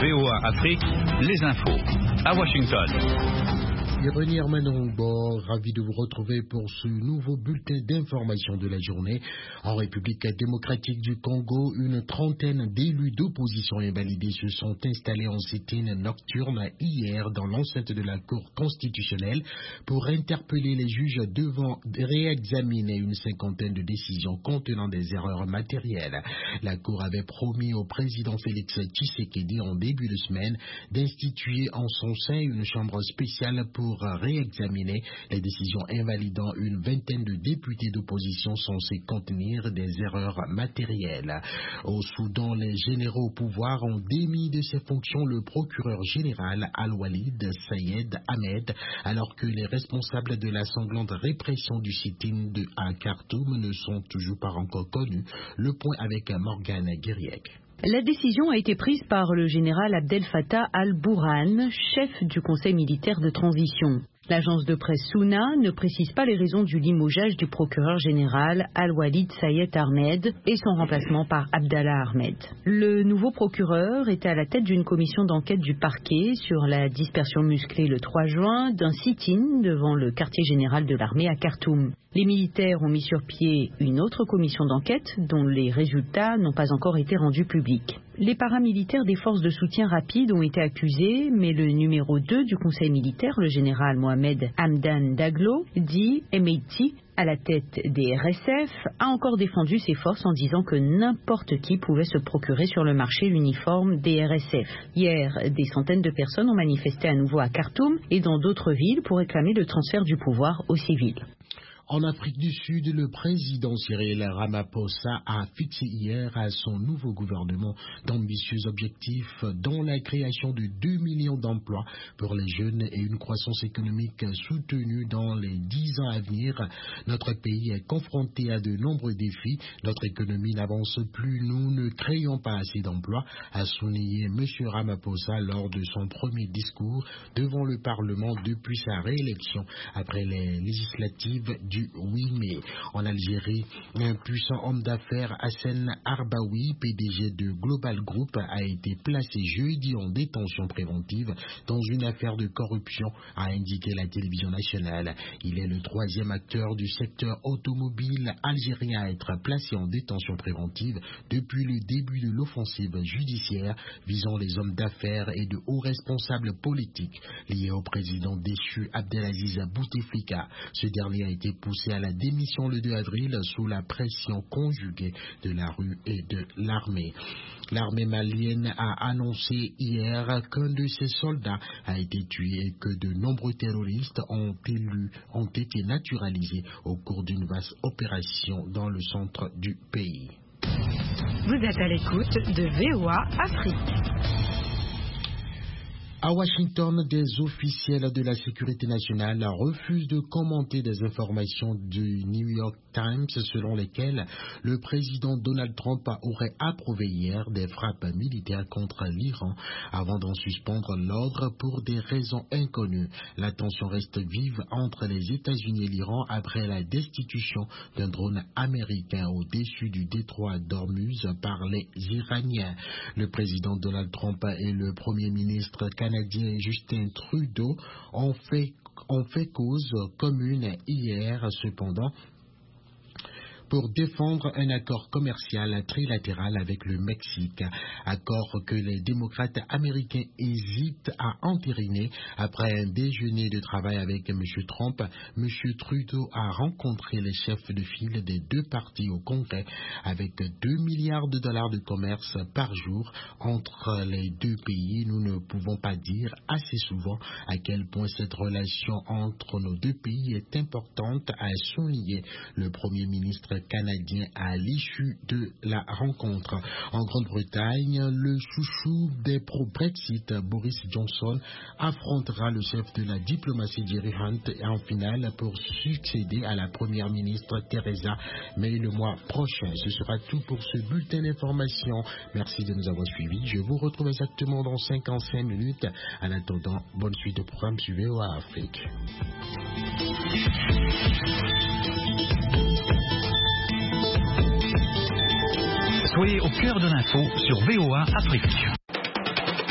VOA Afrique, les infos. À Washington. Irénie Manon-Bord, ravi de vous retrouver pour ce nouveau bulletin d'information de la journée. En République démocratique du Congo, une trentaine d'élus d'opposition invalidés se sont installés en sit-in nocturne hier dans l'enceinte de la Cour constitutionnelle pour interpeller les juges devant réexaminer une cinquantaine de décisions contenant des erreurs matérielles. La Cour avait promis au président Félix Tshisekedi en début de semaine d'instituer en son sein une chambre spéciale pour réexaminer les décisions invalidant une vingtaine de députés d'opposition censés contenir des erreurs matérielles. Au Soudan, les généraux au pouvoir ont démis de ses fonctions le procureur général Al-Walid Sayed Ahmed, alors que les responsables de la sanglante répression du sit-in à Khartoum ne sont toujours pas encore connus. Le point avec Morgane Guiriec. La décision a été prise par le général Abdel Fattah al-Burhan, chef du conseil militaire de transition. L'agence de presse Souna ne précise pas les raisons du limogeage du procureur général Al-Walid Sayed Ahmed et son remplacement par Abdallah Ahmed. Le nouveau procureur était à la tête d'une commission d'enquête du parquet sur la dispersion musclée le 3 juin d'un sit-in devant le quartier général de l'armée à Khartoum. Les militaires ont mis sur pied une autre commission d'enquête dont les résultats n'ont pas encore été rendus publics. Les paramilitaires des forces de soutien rapide ont été accusés, mais le numéro 2 du conseil militaire, le général Mohamed Hamdan Daglo, dit Emeti, à la tête des RSF, a encore défendu ses forces en disant que n'importe qui pouvait se procurer sur le marché l'uniforme des RSF. Hier, des centaines de personnes ont manifesté à nouveau à Khartoum et dans d'autres villes pour réclamer le transfert du pouvoir aux civils. En Afrique du Sud, le président Cyril Ramaphosa a fixé hier à son nouveau gouvernement d'ambitieux objectifs, dont la création de 2 millions d'emplois pour les jeunes et une croissance économique soutenue dans les 10 ans à venir. Notre pays est confronté à de nombreux défis. Notre économie n'avance plus. Nous ne créons pas assez d'emplois, a souligné M. Ramaphosa lors de son premier discours devant le Parlement depuis sa réélection après les législatives du 8 mai. En Algérie, un puissant homme d'affaires, Hassan Arbaoui, PDG de Global Group, a été placé jeudi en détention préventive dans une affaire de corruption, a indiqué la télévision nationale. Il est le troisième acteur du secteur automobile algérien à être placé en détention préventive depuis le début de l'offensive judiciaire visant les hommes d'affaires et de hauts responsables politiques liés au président déchu Abdelaziz Bouteflika. Ce dernier a été poussé à la démission le 2 avril sous la pression conjuguée de la rue et de l'armée. L'armée malienne a annoncé hier qu'un de ses soldats a été tué et que de nombreux terroristes ont été naturalisés au cours d'une vaste opération dans le centre du pays. Vous êtes à l'écoute de VOA Afrique. À Washington, des officiels de la sécurité nationale refusent de commenter des informations du New York Times selon lesquelles le président Donald Trump aurait approuvé hier des frappes militaires contre l'Iran avant d'en suspendre l'ordre pour des raisons inconnues. La tension reste vive entre les États-Unis et l'Iran après la destitution d'un drone américain au-dessus du détroit d'Ormuz par les Iraniens. Le président Donald Trump et le premier ministre canadien Justin Trudeau ont fait cause commune hier, cependant, pour défendre un accord commercial trilatéral avec le Mexique, accord que les démocrates américains hésitent à entériner. Après un déjeuner de travail avec M. Trump, M. Trudeau a rencontré les chefs de file des deux partis au Congrès avec 2 milliards de dollars de commerce par jour entre les deux pays. Nous ne pouvons pas dire assez souvent à quel point cette relation entre nos deux pays est importante, a souligné le Premier ministre canadien à l'issue de la rencontre. En Grande-Bretagne, le chouchou des pro-Brexit, Boris Johnson, affrontera le chef de la diplomatie Jerry Hunt en finale pour succéder à la première ministre Theresa May le mois prochain. Ce sera tout pour ce bulletin d'information. Merci de nous avoir suivis. Je vous retrouve exactement dans 55 minutes. En attendant, bonne suite de programme sur VOA Afrique. Soyez au cœur de l'info sur VOA Afrique.